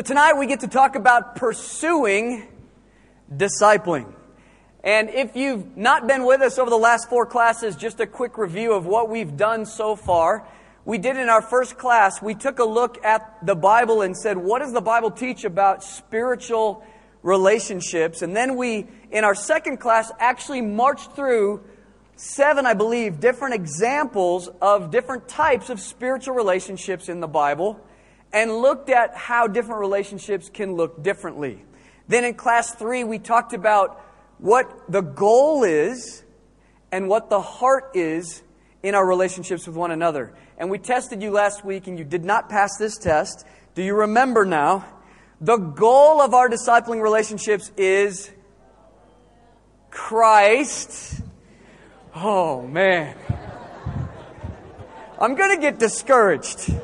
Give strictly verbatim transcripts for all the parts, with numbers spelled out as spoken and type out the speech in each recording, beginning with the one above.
tonight we get to talk about pursuing discipling. And if you've not been with us over the last four classes, just a quick review of what we've done so far. We did in our first class, we took a look at the Bible and said, what does the Bible teach about spiritual relationships? And then we, in our second class, actually marched through seven, I believe, different examples of different types of spiritual relationships in the Bible, and looked at how different relationships can look differently. Then in class three, we talked about what the goal is and what the heart is in our relationships with one another. And we tested you last week and you did not pass this test. Do you remember now? The goal of our discipling relationships is Christ. Oh, man. I'm going to get discouraged.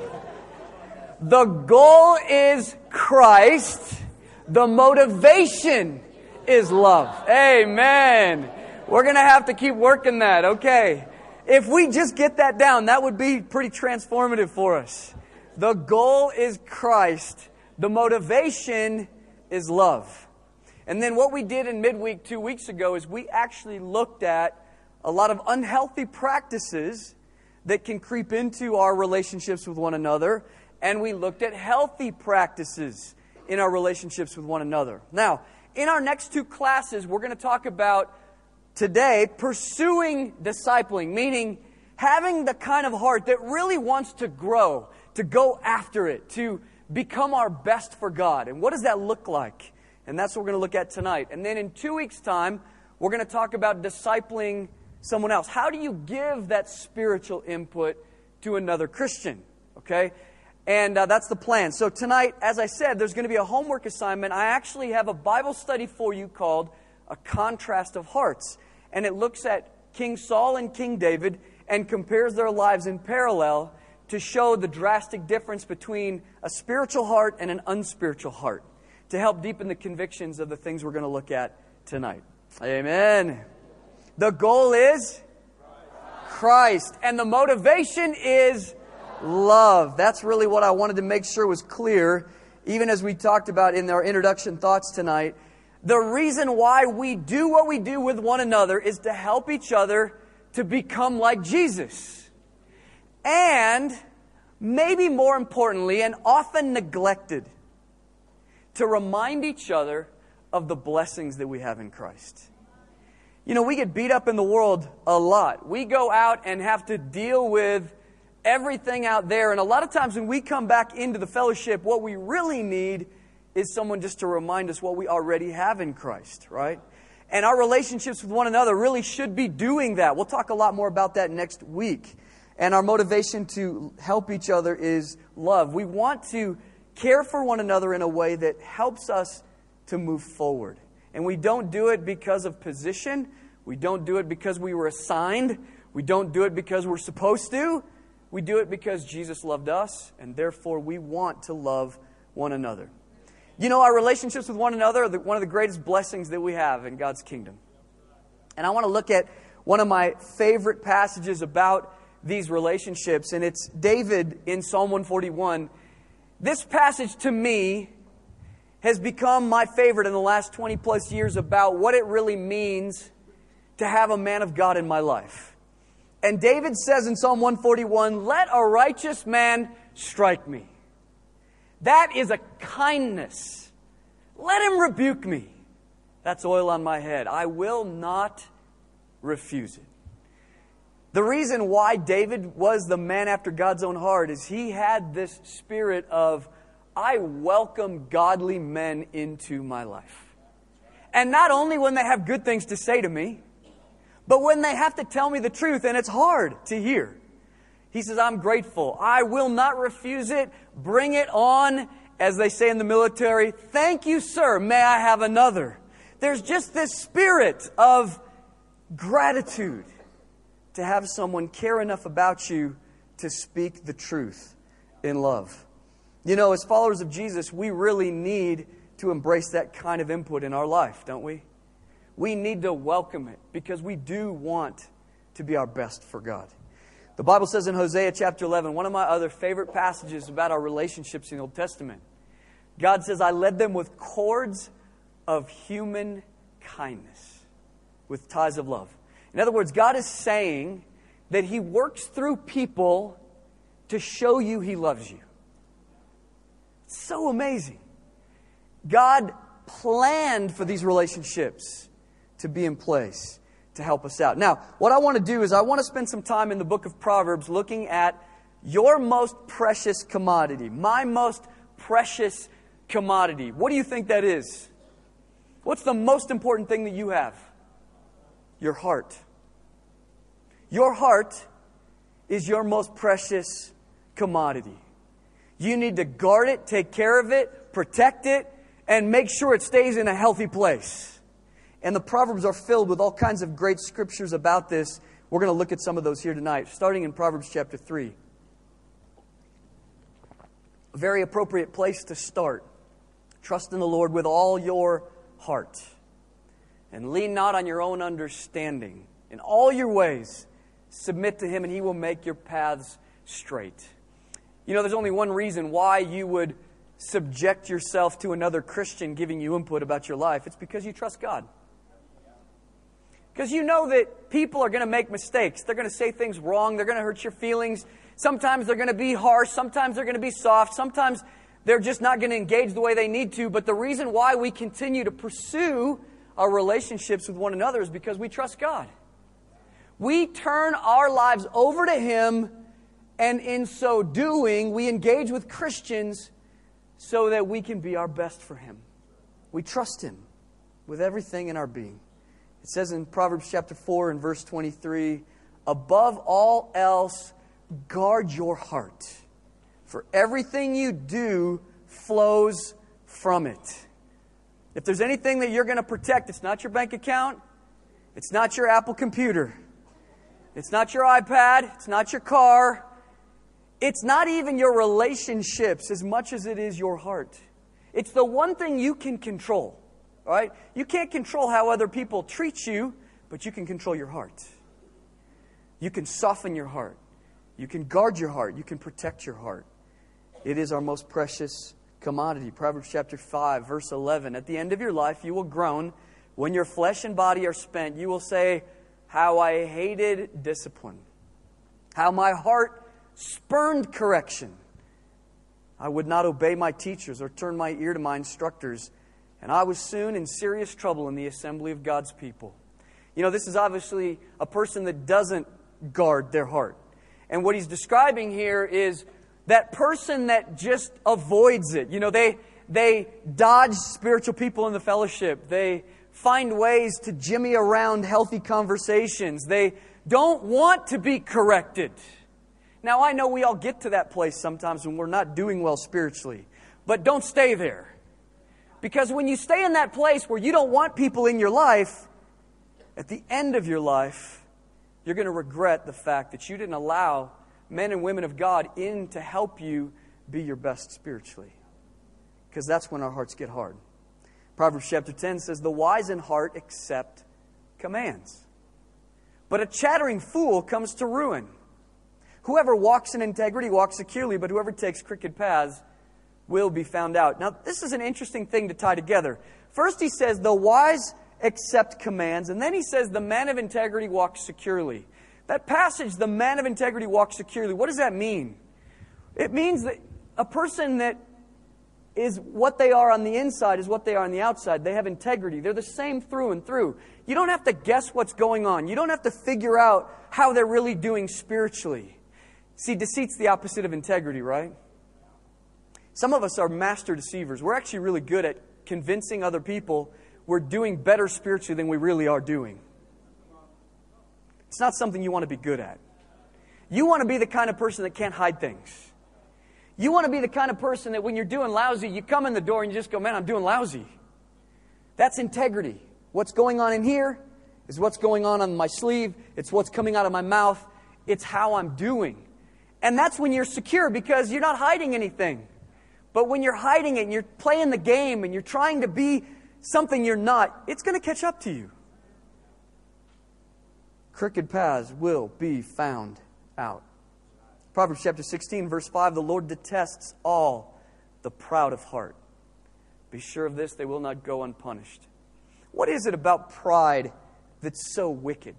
The goal is Christ. The motivation is love. Amen. We're going to have to keep working that, okay? If we just get that down, that would be pretty transformative for us. The goal is Christ. The motivation is love. And then what we did in midweek two weeks ago is we actually looked at a lot of unhealthy practices that can creep into our relationships with one another. And we looked at healthy practices in our relationships with one another. Now, in our next two classes, we're going to talk about today pursuing discipling, meaning having the kind of heart that really wants to grow, to go after it, to become our best for God. And what does that look like? And that's what we're going to look at tonight. And then in two weeks' time, we're going to talk about discipling someone else. How do you give that spiritual input to another Christian? Okay? And uh, that's the plan. So tonight, as I said, there's going to be a homework assignment. I actually have a Bible study for you called A Contrast of Hearts. And it looks at King Saul and King David and compares their lives in parallel to show the drastic difference between a spiritual heart and an unspiritual heart, to help deepen the convictions of the things we're going to look at tonight. Amen. The goal is Christ. And the motivation is love. That's really what I wanted to make sure was clear, even as we talked about in our introduction thoughts tonight. The reason why we do what we do with one another is to help each other to become like Jesus. And, maybe more importantly, and often neglected, to remind each other of the blessings that we have in Christ. You know, we get beat up in the world a lot. We go out and have to deal with everything out there. And a lot of times when we come back into the fellowship, what we really need is someone just to remind us what we already have in Christ, right? And our relationships with one another really should be doing that. We'll talk a lot more about that next week. And our motivation to help each other is love. We want to care for one another in a way that helps us to move forward. And we don't do it because of position. We don't do it because we were assigned. We don't do it because we're supposed to. We do it because Jesus loved us, and therefore we want to love one another. You know, our relationships with one another are the, one of the greatest blessings that we have in God's kingdom. And I want to look at one of my favorite passages about these relationships, and it's David in Psalm one forty-one. This passage to me has become my favorite in the last twenty plus years about what it really means to have a man of God in my life. And David says in Psalm one forty-one, "Let a righteous man strike me. That is a kindness. Let him rebuke me. That's oil on my head. I will not refuse it." The reason why David was the man after God's own heart is he had this spirit of, I welcome godly men into my life. And not only when they have good things to say to me, but when they have to tell me the truth, and it's hard to hear. He says, I'm grateful. I will not refuse it. Bring it on, as they say in the military. Thank you, sir. May I have another? There's just this spirit of gratitude to have someone care enough about you to speak the truth in love. You know, as followers of Jesus, we really need to embrace that kind of input in our life, don't we? We need to welcome it because we do want to be our best for God. The Bible says in Hosea chapter eleven, one of my other favorite passages about our relationships in the Old Testament, God says, I led them with cords of human kindness, with ties of love. In other words, God is saying that He works through people to show you He loves you. It's so amazing. God planned for these relationships to be in place to help us out. Now, what I want to do is I want to spend some time in the book of Proverbs looking at your most precious commodity, my most precious commodity. What do you think that is? What's the most important thing that you have? Your heart. Your heart is your most precious commodity. You need to guard it, take care of it, protect it, and make sure it stays in a healthy place. And the Proverbs are filled with all kinds of great scriptures about this. We're going to look at some of those here tonight, starting in Proverbs chapter three. A very appropriate place to start. Trust in the Lord with all your heart, and lean not on your own understanding. In all your ways, submit to Him, and He will make your paths straight. You know, there's only one reason why you would subject yourself to another Christian giving you input about your life. It's because you trust God. Because you know that people are going to make mistakes. They're going to say things wrong. They're going to hurt your feelings. Sometimes they're going to be harsh. Sometimes they're going to be soft. Sometimes they're just not going to engage the way they need to. But the reason why we continue to pursue our relationships with one another is because we trust God. We turn our lives over to Him, and in so doing, we engage with Christians so that we can be our best for Him. We trust Him with everything in our being. It says in Proverbs chapter four and verse twenty-three, above all else, guard your heart, for everything you do flows from it. If there's anything that you're going to protect, it's not your bank account, it's not your Apple computer, it's not your iPad, it's not your car, it's not even your relationships as much as it is your heart. It's the one thing you can control. All right? You can't control how other people treat you, but you can control your heart. You can soften your heart. You can guard your heart. You can protect your heart. It is our most precious commodity. Proverbs chapter five, verse eleven. At the end of your life, you will groan. When your flesh and body are spent, you will say, how I hated discipline. How my heart spurned correction. I would not obey my teachers or turn my ear to my instructors. And I was soon in serious trouble in the assembly of God's people. You know, this is obviously a person that doesn't guard their heart. And what he's describing here is that person that just avoids it. You know, they they dodge spiritual people in the fellowship. They find ways to jimmy around healthy conversations. They don't want to be corrected. Now, I know we all get to that place sometimes when we're not doing well spiritually. But don't stay there. Because when you stay in that place where you don't want people in your life, at the end of your life, you're going to regret the fact that you didn't allow men and women of God in to help you be your best spiritually. Because that's when our hearts get hard. Proverbs chapter ten says, the wise in heart accept commands, but a chattering fool comes to ruin. Whoever walks in integrity walks securely, but whoever takes crooked paths will be found out. Now, this is an interesting thing to tie together. First, he says, the wise accept commands, and then he says, the man of integrity walks securely. That passage, the man of integrity walks securely, what does that mean? It means that a person that is what they are on the inside is what they are on the outside. They have integrity. They're the same through and through. You don't have to guess what's going on. You don't have to figure out how they're really doing spiritually. See, deceit's the opposite of integrity, right? Some of us are master deceivers. We're actually really good at convincing other people we're doing better spiritually than we really are doing. It's not something you want to be good at. You want to be the kind of person that can't hide things. You want to be the kind of person that when you're doing lousy, you come in the door and you just go, man, I'm doing lousy. That's integrity. What's going on in here is what's going on on my sleeve. It's what's coming out of my mouth. It's how I'm doing. And that's when you're secure because you're not hiding anything. But when you're hiding it and you're playing the game and you're trying to be something you're not, it's going to catch up to you. Crooked paths will be found out. Proverbs chapter sixteen, verse five, the Lord detests all the proud of heart. Be sure of this, they will not go unpunished. What is it about pride that's so wicked?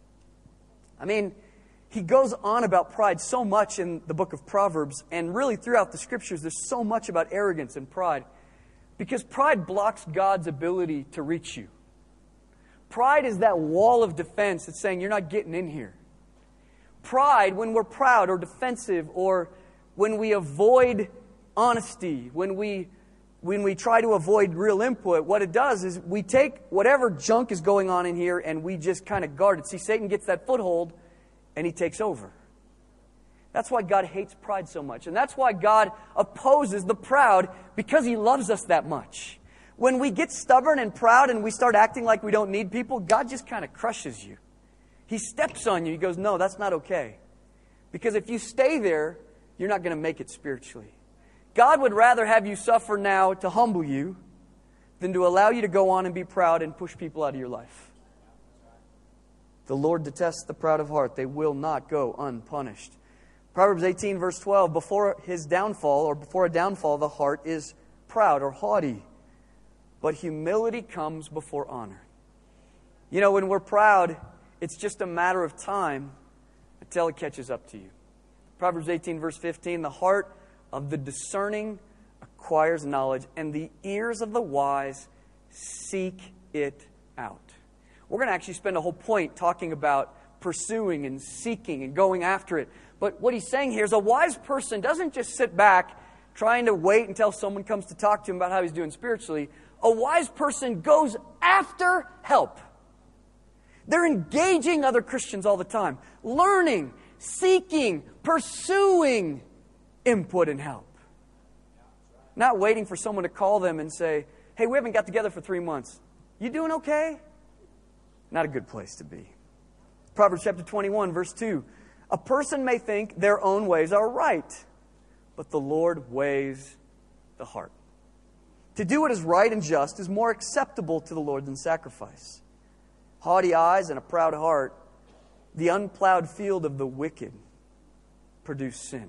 I mean, he goes on about pride so much in the book of Proverbs, and really throughout the Scriptures, there's so much about arrogance and pride. Because pride blocks God's ability to reach you. Pride is that wall of defense that's saying, you're not getting in here. Pride, when we're proud or defensive, or when we avoid honesty, when we when we try to avoid real input, what it does is we take whatever junk is going on in here and we just kind of guard it. See, Satan gets that foothold and he takes over. That's why God hates pride so much. And that's why God opposes the proud, because He loves us that much. When we get stubborn and proud and we start acting like we don't need people, God just kind of crushes you. He steps on you. He goes, no, that's not okay. Because if you stay there, you're not going to make it spiritually. God would rather have you suffer now to humble you than to allow you to go on and be proud and push people out of your life. The Lord detests the proud of heart. They will not go unpunished. Proverbs eighteen, verse twelve, before his downfall, or before a downfall, the heart is proud or haughty. But humility comes before honor. You know, when we're proud, it's just a matter of time until it catches up to you. Proverbs eighteen, verse fifteen, the heart of the discerning acquires knowledge, and the ears of the wise seek it out. We're going to actually spend a whole point talking about pursuing and seeking and going after it. But what he's saying here is a wise person doesn't just sit back trying to wait until someone comes to talk to him about how he's doing spiritually. A wise person goes after help. They're engaging other Christians all the time, learning, seeking, pursuing input and help. Not waiting for someone to call them and say, hey, we haven't got together for three months. You doing okay? Not a good place to be. Proverbs chapter twenty-one, verse two. A person may think their own ways are right, but the Lord weighs the heart. To do what is right and just is more acceptable to the Lord than sacrifice. Haughty eyes and a proud heart, the unplowed field of the wicked, produce sin.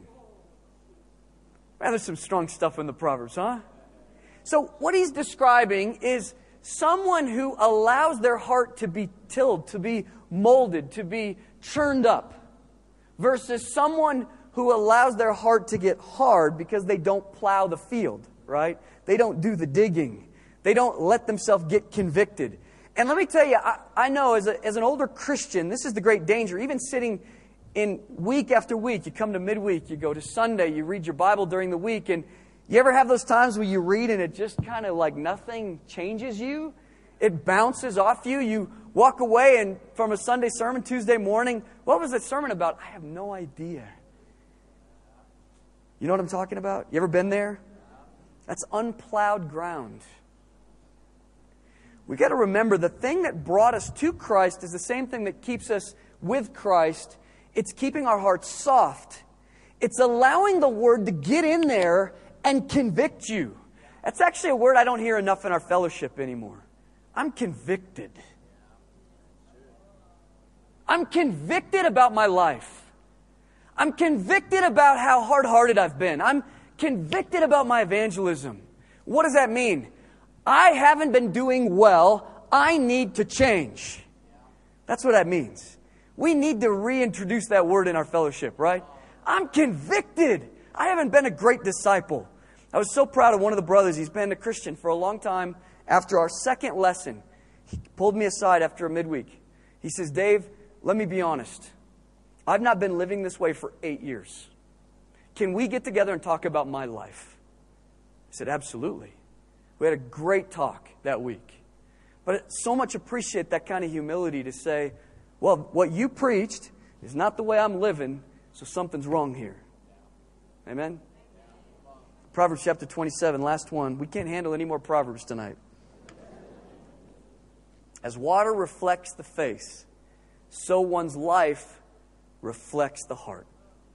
Man, there's some strong stuff in the Proverbs, huh? So what he's describing is someone who allows their heart to be tilled, to be molded, to be churned up, versus someone who allows their heart to get hard because they don't plow the field, right? They don't do the digging. They don't let themselves get convicted. And let me tell you, I, I know as, a, as an older Christian, this is the great danger. Even sitting in week after week, you come to midweek, you go to Sunday, you read your Bible during the week, and you ever have those times where you read and it just kind of like nothing changes you? It bounces off you. You walk away and from a Sunday sermon Tuesday morning, what was that sermon about? I have no idea. You know what I'm talking about? You ever been there? That's unplowed ground. We've got to remember the thing that brought us to Christ is the same thing that keeps us with Christ. It's keeping our hearts soft. It's allowing the Word to get in there and convict you. That's actually a word I don't hear enough in our fellowship anymore. I'm convicted. I'm convicted about my life. I'm convicted about how hard-hearted I've been. I'm convicted about my evangelism. What does that mean? I haven't been doing well. I need to change. That's what that means. We need to reintroduce that word in our fellowship, right? I'm convicted. I haven't been a great disciple. I was so proud of one of the brothers. He's been a Christian for a long time. After our second lesson, he pulled me aside after a midweek. He says, Dave, let me be honest. I've not been living this way for eight years. Can we get together and talk about my life? I said, absolutely. We had a great talk that week. But I so much appreciate that kind of humility to say, well, what you preached is not the way I'm living, so something's wrong here. Amen? Proverbs chapter twenty-seven, last one. We can't handle any more Proverbs tonight. As water reflects the face, so one's life reflects the heart.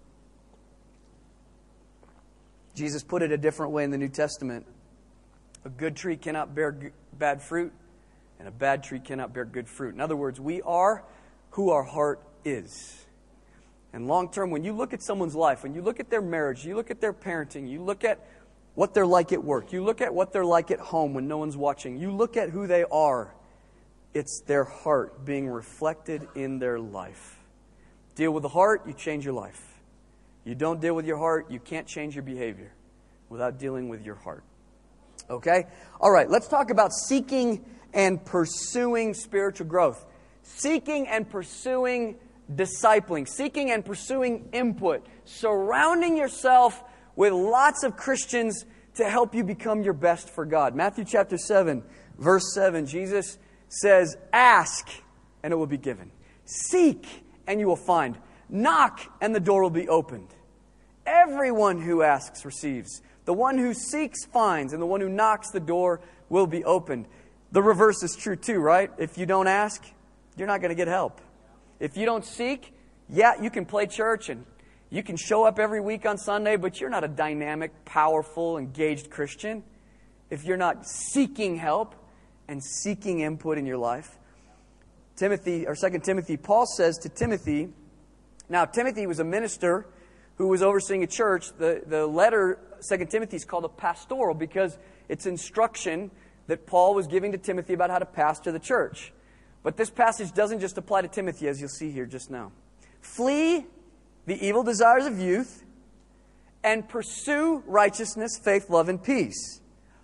Jesus put it a different way in the New Testament. A good tree cannot bear g- bad fruit, and a bad tree cannot bear good fruit. In other words, we are who our heart is. And long term, when you look at someone's life, when you look at their marriage, you look at their parenting, you look at what they're like at work. You look at what they're like at home when no one's watching. You look at who they are. It's their heart being reflected in their life. Deal with the heart, you change your life. You don't deal with your heart, you can't change your behavior without dealing with your heart. Okay? All right, let's talk about seeking and pursuing spiritual growth. Seeking and pursuing discipling. Seeking and pursuing input. Surrounding yourself with lots of Christians to help you become your best for God. Matthew chapter seven, verse seven, Jesus says, ask, and it will be given. Seek, and you will find. Knock, and the door will be opened. Everyone who asks receives. The one who seeks finds, and the one who knocks, the door will be opened. The reverse is true too, right? If you don't ask, you're not going to get help. If you don't seek, yeah, you can play church and you can show up every week on Sunday, but you're not a dynamic, powerful, engaged Christian if you're not seeking help and seeking input in your life. Timothy, or Second Timothy, Paul says to Timothy, now Timothy was a minister who was overseeing a church. The, the letter, Second Timothy, is called a pastoral because it's instruction that Paul was giving to Timothy about how to pastor the church. But this passage doesn't just apply to Timothy, as you'll see here just now. Flee the evil desires of youth and pursue righteousness, faith, love, and peace,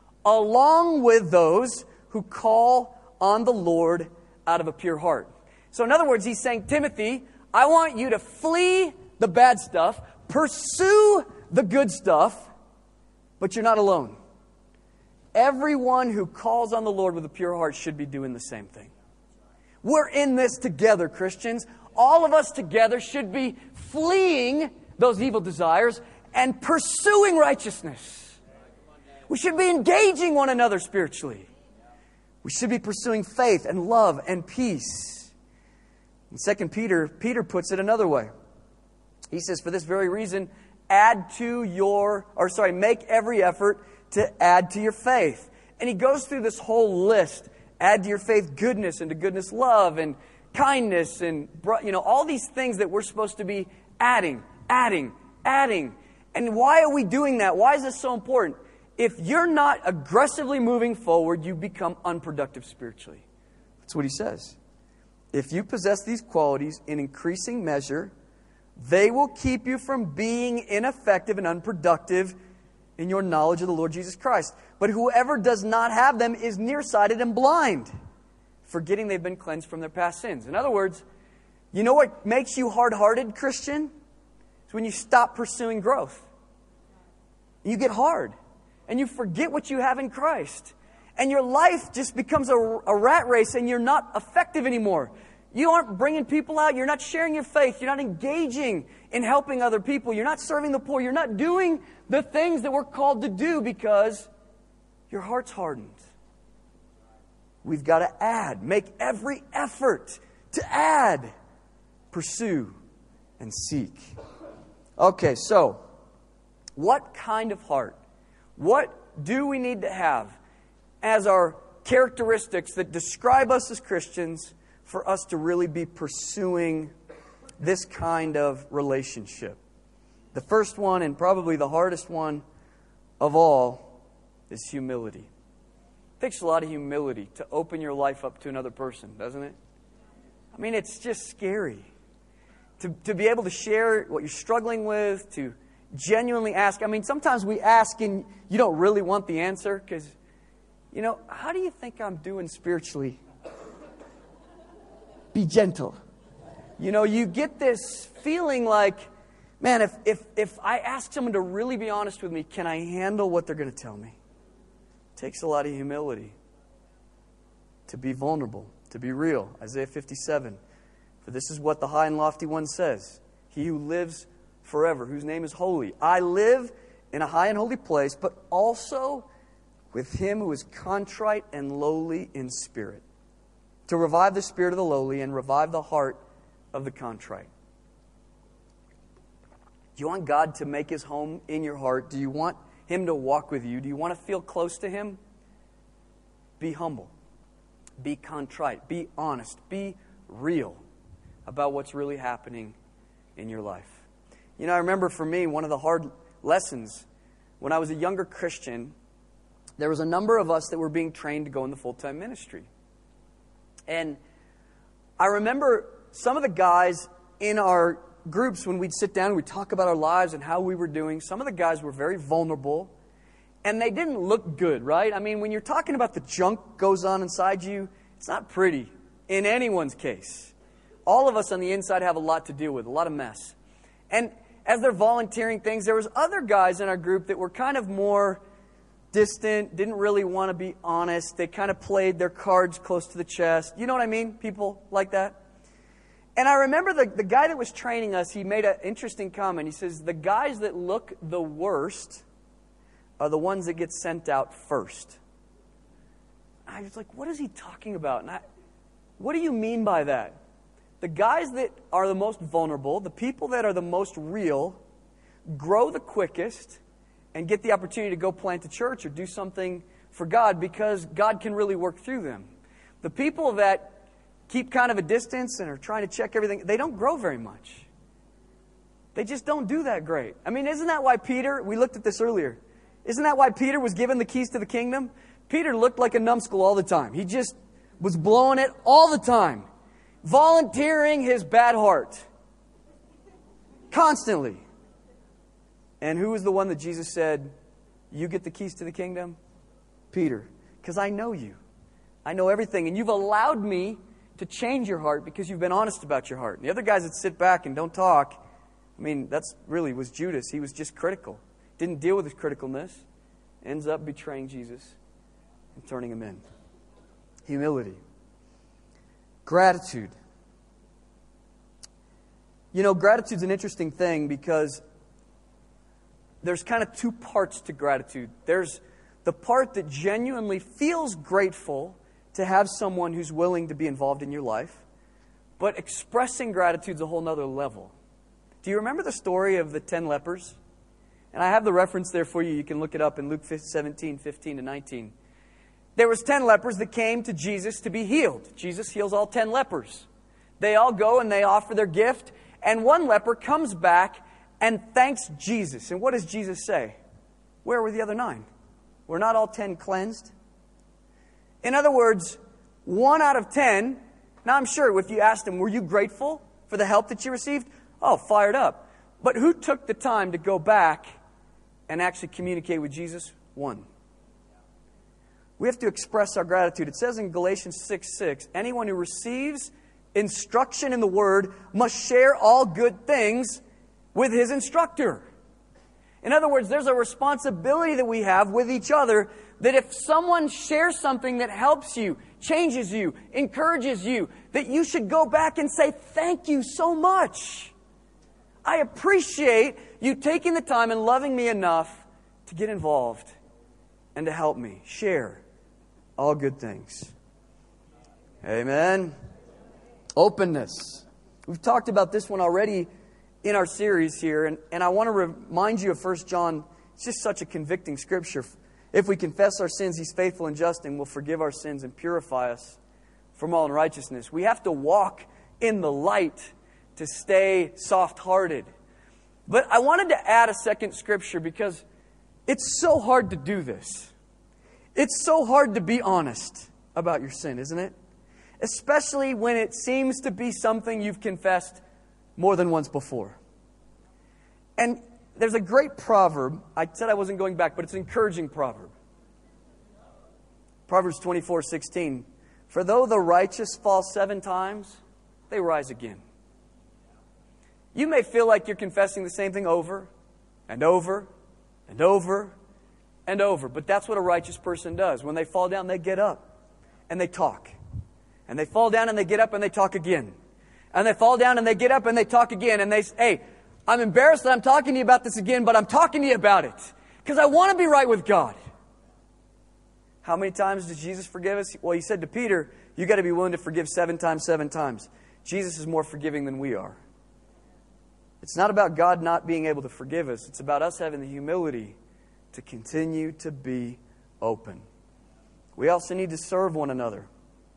along with those who call on the Lord out of a pure heart. So in other words, he's saying, Timothy, I want you to flee the bad stuff, pursue the good stuff, but you're not alone. Everyone who calls on the Lord with a pure heart should be doing the same thing. We're in this together, Christians. All of us together should be fleeing those evil desires and pursuing righteousness. We should be engaging one another spiritually. We should be pursuing faith and love and peace. In Second Peter, Peter puts it another way. He says, for this very reason, add to your, or sorry, make every effort to add to your faith. And he goes through this whole list. Add to your faith goodness, and to goodness love, and kindness, and you know all these things that we're supposed to be adding, adding, adding. And why are we doing that? Why is this so important? If you're not aggressively moving forward, you become unproductive spiritually. That's what he says. If you possess these qualities in increasing measure, they will keep you from being ineffective and unproductive in your knowledge of the Lord Jesus Christ. But whoever does not have them is nearsighted and blind, forgetting they've been cleansed from their past sins. In other words, you know what makes you hard-hearted, Christian? It's when you stop pursuing growth. You get hard, and you forget what you have in Christ. And your life just becomes a, a rat race, and you're not effective anymore. You aren't bringing people out. You're not sharing your faith. You're not engaging in helping other people. You're not serving the poor. You're not doing the things that we're called to do because your heart's hardened. We've got to add. Make every effort to add. Pursue and seek. Okay, so what kind of heart? What do we need to have as our characteristics that describe us as Christians for us to really be pursuing this kind of relationship? The first one, and probably the hardest one of all, is humility. It takes a lot of humility to open your life up to another person, doesn't it? I mean, it's just scary. To, to be able to share what you're struggling with, to genuinely ask. I mean, sometimes we ask and you don't really want the answer because, you know, how do you think I'm doing spiritually? Be gentle. You know, you get this feeling like, man, if, if, if I ask someone to really be honest with me, can I handle what they're going to tell me? It takes a lot of humility to be vulnerable, to be real. Isaiah fifty-seven. For this is what the high and lofty one says. He who lives forever, whose name is holy. I live in a high and holy place, but also with him who is contrite and lowly in spirit, to revive the spirit of the lowly and revive the heart of the contrite. Do you want God to make his home in your heart? Do you want him to walk with you? Do you want to feel close to him? Be humble. Be contrite. Be honest. Be real about what's really happening in your life. You know, I remember for me, one of the hard lessons when I was a younger Christian, there was a number of us that were being trained to go into full-time ministry. And I remember some of the guys in our groups, when we'd sit down and we'd talk about our lives and how we were doing, some of the guys were very vulnerable. And they didn't look good, right? I mean, when you're talking about the junk goes on inside you, it's not pretty in anyone's case. All of us on the inside have a lot to deal with, a lot of mess. And as they're volunteering things, there was other guys in our group that were kind of more distant, didn't really want to be honest. They kind of played their cards close to the chest. You know what I mean? People like that. And I remember the, the guy that was training us, he made an interesting comment. He says, the guys that look the worst are the ones that get sent out first. I was like, what is he talking about? And I, what do you mean by that? The guys that are the most vulnerable, the people that are the most real, grow the quickest and get the opportunity to go plant a church or do something for God because God can really work through them. The people that keep kind of a distance and are trying to check everything, they don't grow very much. They just don't do that great. I mean, isn't that why Peter, we looked at this earlier, isn't that why Peter was given the keys to the kingdom? Peter looked like a numbskull all the time. He just was blowing it all the time. Volunteering his bad heart. Constantly. And who was the one that Jesus said, you get the keys to the kingdom? Peter. Because I know you. I know everything. And you've allowed me to change your heart because you've been honest about your heart. And the other guys that sit back and don't talk, I mean, that's really was Judas. He was just critical. Didn't deal with his criticalness. Ends up betraying Jesus and turning him in. Humility. Gratitude. You know, gratitude's an interesting thing because there's kind of two parts to gratitude. There's the part that genuinely feels grateful to have someone who's willing to be involved in your life, but expressing gratitude's a whole nother level. Do you remember the story of the ten lepers? And I have the reference there for you. You can look it up in Luke seventeen, fifteen to nineteen. There was ten lepers that came to Jesus to be healed. Jesus heals all ten lepers. They all go and they offer their gift. And one leper comes back and thanks Jesus. And what does Jesus say? Where were the other nine? Were not all ten cleansed? In other words, one out of ten. Now I'm sure if you asked him, were you grateful for the help that you received? Oh, fired up. But who took the time to go back and actually communicate with Jesus? One. We have to express our gratitude. It says in Galatians six six, anyone who receives instruction in the Word must share all good things with his instructor. In other words, there's a responsibility that we have with each other that if someone shares something that helps you, changes you, encourages you, that you should go back and say, thank you so much. I appreciate you taking the time and loving me enough to get involved and to help me. Share all good things. Amen. Openness. We've talked about this one already in our series here, and, and I want to remind you of First John. It's just such a convicting scripture. If we confess our sins, He's faithful and just and will forgive our sins and purify us from all unrighteousness. We have to walk in the light to stay soft-hearted. But I wanted to add a second scripture because it's so hard to do this. It's so hard to be honest about your sin, isn't it? Especially when it seems to be something you've confessed more than once before. And there's a great proverb. I said I wasn't going back, but it's an encouraging proverb. Proverbs twenty-four sixteen. For though the righteous fall seven times, they rise again. You may feel like you're confessing the same thing over and over and over and over. But that's what a righteous person does. When they fall down, they get up and they talk. And they fall down and they get up and they talk again. And they fall down and they get up and they talk again. And they say, hey, I'm embarrassed that I'm talking to you about this again, but I'm talking to you about it. Because I want to be right with God. How many times does Jesus forgive us? Well, He said to Peter, you got to be willing to forgive seven times, seven times. Jesus is more forgiving than we are. It's not about God not being able to forgive us. It's about us having the humility to continue to be open. We also need to serve one another.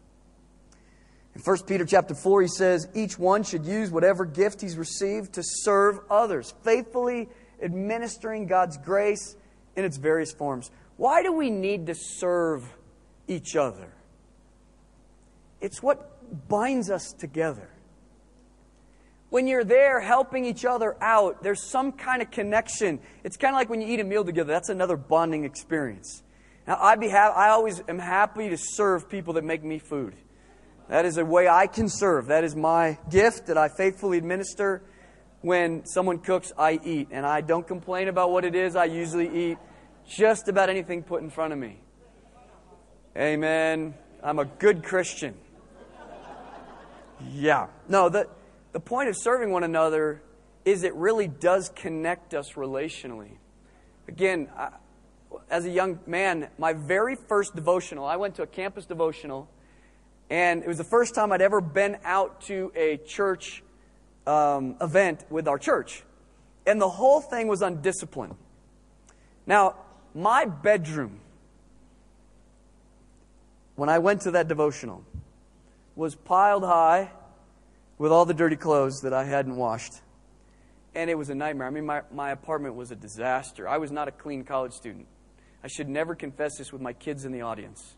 In First Peter chapter four, he says, each one should use whatever gift he's received to serve others, faithfully administering God's grace in its various forms. Why do we need to serve each other? It's what binds us together. When you're there helping each other out, there's some kind of connection. It's kind of like when you eat a meal together. That's another bonding experience. Now, I'd be ha- I always am happy to serve people that make me food. That is a way I can serve. That is my gift that I faithfully administer. When someone cooks, I eat. And I don't complain about what it is. I usually eat just about anything put in front of me. Amen. I'm a good Christian. Yeah. No, the, the point of serving one another is it really does connect us relationally. Again, I, as a young man, my very first devotional, I went to a campus devotional, and it was the first time I'd ever been out to a church um, event with our church. And the whole thing was on discipline. Now, my bedroom, when I went to that devotional, was piled high with all the dirty clothes that I hadn't washed. And it was a nightmare. I mean, my, my apartment was a disaster. I was not a clean college student. I should never confess this with my kids in the audience.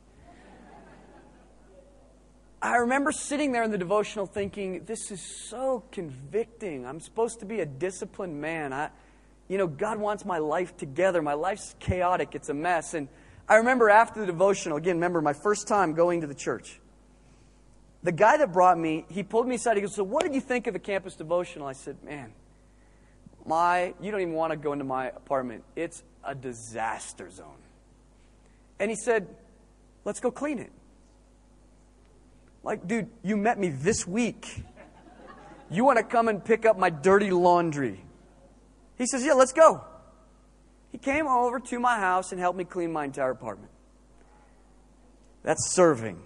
I remember sitting there in the devotional thinking, this is so convicting. I'm supposed to be a disciplined man. I, you know, God wants my life together. My life's chaotic. It's a mess. And I remember after the devotional, again, remember my first time going to the church. The guy that brought me, he pulled me aside. He goes, so what did you think of the campus devotional? I said, man, my, you don't even want to go into my apartment. It's a disaster zone. And he said, let's go clean it. Like, dude, you met me this week. You want to come and pick up my dirty laundry? He says, yeah, let's go. He came over to my house and helped me clean my entire apartment. That's serving.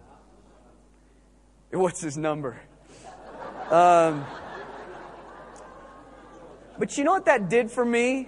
What's his number? Um, but you know what that did for me?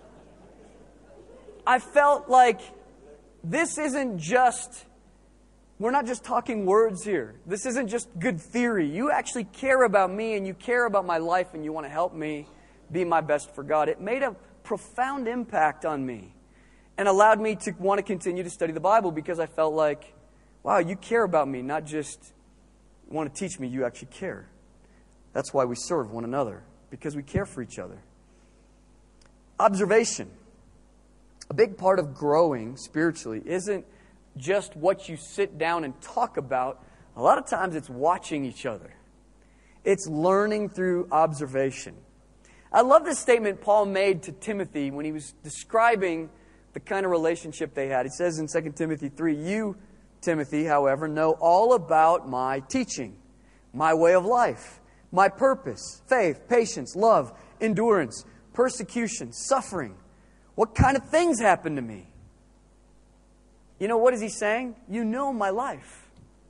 I felt like this isn't just, we're not just talking words here. This isn't just good theory. You actually care about me and you care about my life and you want to help me be my best for God. It made a profound impact on me and allowed me to want to continue to study the Bible because I felt like, wow, you care about me, not just want to teach me, you actually care. That's why we serve one another, because we care for each other. Observation. A big part of growing spiritually isn't just what you sit down and talk about. A lot of times it's watching each other. It's learning through observation. I love this statement Paul made to Timothy when he was describing the kind of relationship they had. He says in Second Timothy three, you, Timothy, however, know all about my teaching, my way of life, my purpose, faith, patience, love, endurance, persecution, suffering. What kind of things happened to me? You know, what is he saying? You know my life.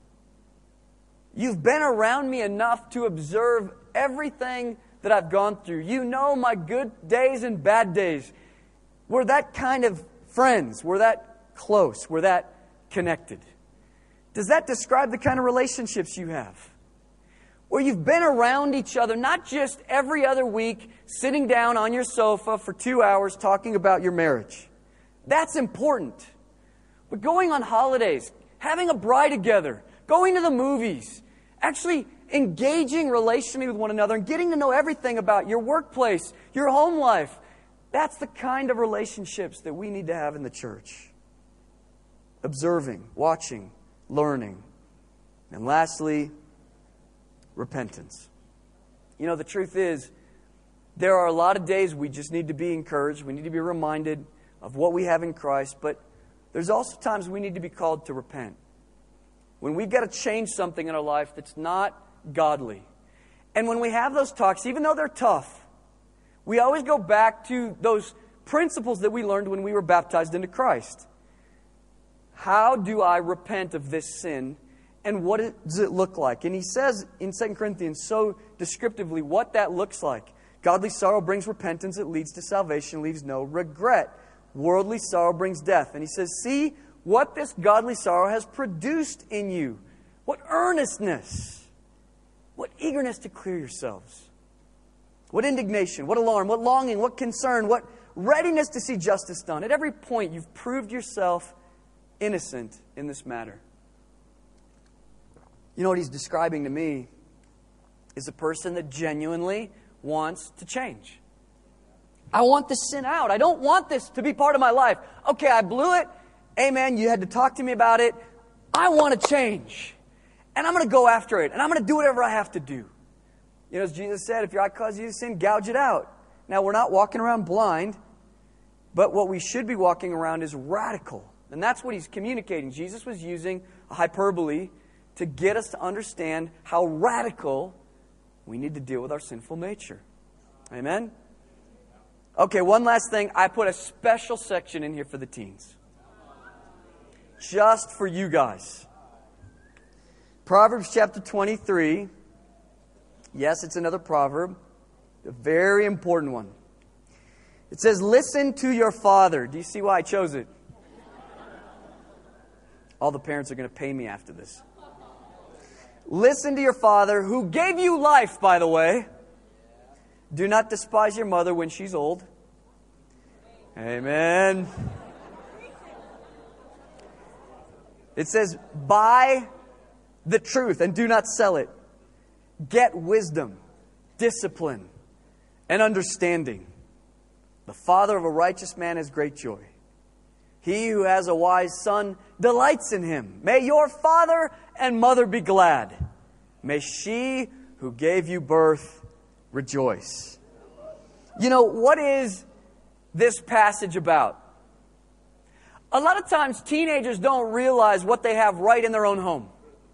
You've been around me enough to observe everything that I've gone through. You know my good days and bad days. We're that kind of friends. We're that close. We're that connected. Does that describe the kind of relationships you have? Where you've been around each other, not just every other week, sitting down on your sofa for two hours talking about your marriage. That's important. But going on holidays, having a bride together, going to the movies, actually engaging relationally with one another and getting to know everything about your workplace, your home life, that's the kind of relationships that we need to have in the church. Observing, watching, learning. And lastly, repentance. You know, the truth is, there are a lot of days we just need to be encouraged. We need to be reminded of what we have in Christ. But there's also times we need to be called to repent. When we've got to change something in our life that's not godly. And when we have those talks, even though they're tough, we always go back to those principles that we learned when we were baptized into Christ. How do I repent of this sin? And what does it look like? And he says in Second Corinthians so descriptively what that looks like. Godly sorrow brings repentance. It leads to salvation, leaves no regret. Worldly sorrow brings death. And he says, see what this godly sorrow has produced in you. What earnestness. What eagerness to clear yourselves. What indignation. What alarm. What longing. What concern. What readiness to see justice done. At every point, you've proved yourself innocent in this matter. You know what he's describing to me is a person that genuinely wants to change. I want this sin out. I don't want this to be part of my life. Okay, I blew it. Amen. You had to talk to me about it. I want to change. And I'm going to go after it. And I'm going to do whatever I have to do. You know, as Jesus said, if your eye causes you to sin, gouge it out. Now, we're not walking around blind. But what we should be walking around is radical. And that's what he's communicating. Jesus was using a hyperbole to get us to understand how radical we need to deal with our sinful nature. Amen? Okay, one last thing. I put a special section in here for the teens. Just for you guys. Proverbs chapter twenty-three. Yes, it's another proverb. A very important one. It says, listen to your father. Do you see why I chose it? All the parents are going to pay me after this. Listen to your father, who gave you life, by the way. Do not despise your mother when she's old. Amen. It says, buy the truth and do not sell it. Get wisdom, discipline, and understanding. The father of a righteous man has great joy. He who has a wise son delights in him. May your father and mother be glad. May she who gave you birth rejoice. You know, what is this passage about? A lot of times teenagers don't realize what they have right in their own home.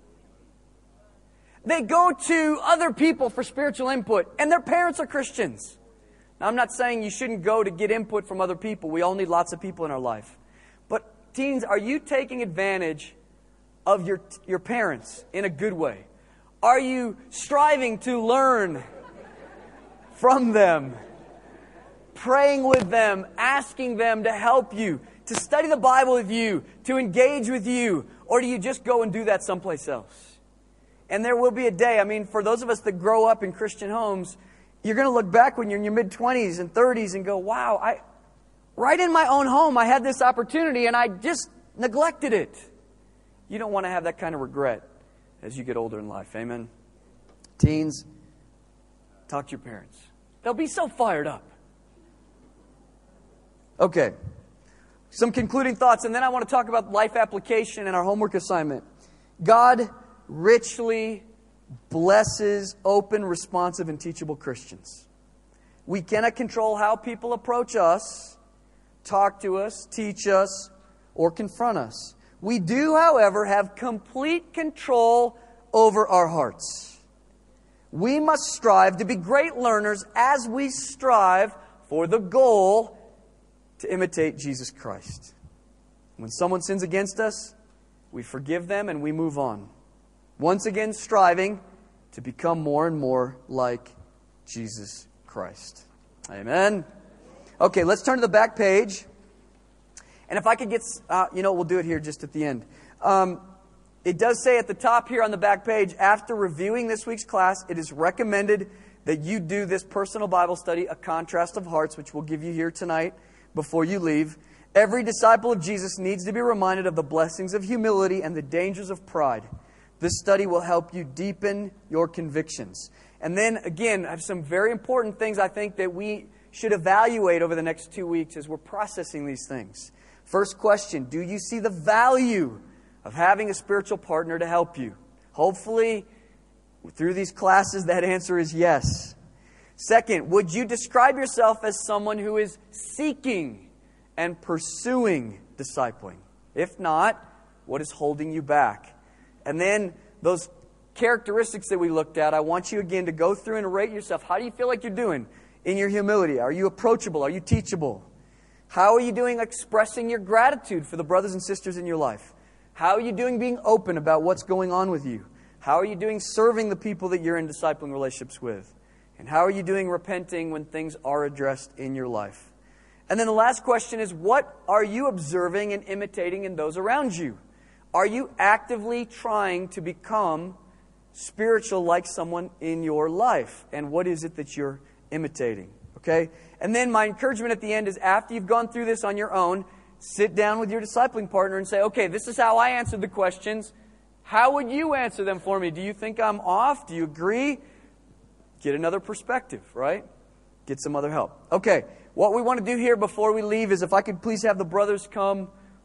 They go to other people for spiritual input, and their parents are Christians. Now, I'm not saying you shouldn't go to get input from other people. We all need lots of people in our life. But teens, are you taking advantage of your, your parents in a good way? Are you striving to learn from them? Praying with them, asking them to help you, to study the Bible with you, to engage with you? Or do you just go and do that someplace else? And there will be a day, I mean, for those of us that grow up in Christian homes, you're going to look back when you're in your mid-twenties and thirties and go, wow, I, right in my own home, I had this opportunity and I just neglected it. You don't want to have that kind of regret as you get older in life. Amen? Teens, talk to your parents. They'll be so fired up. Okay. Some concluding thoughts, and then I want to talk about life application and our homework assignment. God richly blesses open, responsive, and teachable Christians. We cannot control how people approach us, talk to us, teach us, or confront us. We do, however, have complete control over our hearts. We must strive to be great learners as we strive for the goal to imitate Jesus Christ. When someone sins against us, we forgive them and we move on. Once again, striving to become more and more like Jesus Christ. Amen. Okay, let's turn to the back page. And if I could get, uh, you know, we'll do it here just at the end. Um, it does say at the top here on the back page, after reviewing this week's class, it is recommended that you do this personal Bible study, A Contrast of Hearts, which we'll give you here tonight before you leave. Every disciple of Jesus needs to be reminded of the blessings of humility and the dangers of pride. This study will help you deepen your convictions. And then, again, I have some very important things I think that we should evaluate over the next two weeks as we're processing these things. First question, do you see the value of having a spiritual partner to help you? Hopefully, through these classes, that answer is yes. Second, would you describe yourself as someone who is seeking and pursuing discipling? If not, what is holding you back? And then those characteristics that we looked at, I want you again to go through and rate yourself. How do you feel like you're doing in your humility? Are you approachable? Are you teachable? How are you doing expressing your gratitude for the brothers and sisters in your life? How are you doing being open about what's going on with you? How are you doing serving the people that you're in discipling relationships with? And how are you doing repenting when things are addressed in your life? And then the last question is, what are you observing and imitating in those around you? Are you actively trying to become spiritual like someone in your life? And what is it that you're imitating? Okay? And then my encouragement at the end is after you've gone through this on your own, sit down with your discipling partner and say, okay, this is how I answered the questions. How would you answer them for me? Do you think I'm off? Do you agree? Get another perspective, right? Get some other help. Okay, what we want to do here before we leave is if I could please have the brothers come